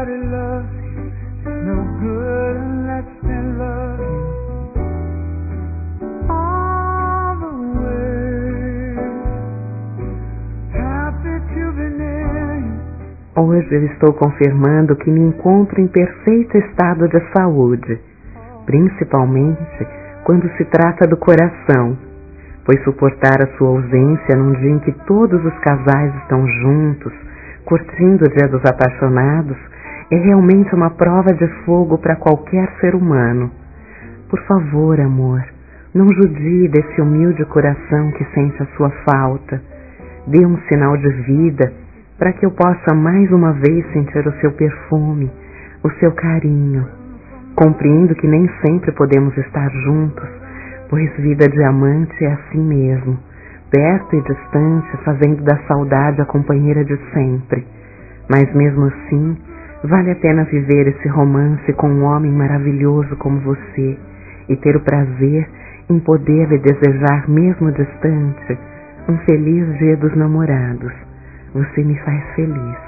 Nobody loves you. It's no good unless they love you all the way. Happy to be near you. Hoje eu estou confirmando que me encontro em perfeito estado de saúde, principalmente quando se trata do coração, pois suportar a sua ausência num dia em que todos os casais estão juntos, curtindo o Dia dos Apaixonados, é realmente uma prova de fogo para qualquer ser humano. Por favor, amor, não judie desse humilde coração que sente a sua falta. Dê um sinal de vida para que eu possa mais uma vez sentir o seu perfume, o seu carinho. Compreendo que nem sempre podemos estar juntos, pois vida de amante é assim mesmo, perto e distante, fazendo da saudade a companheira de sempre. Mas mesmo assim, vale a pena viver esse romance com um homem maravilhoso como você e ter o prazer em poder lhe desejar, mesmo distante, um feliz Dia dos Namorados. Você me faz feliz.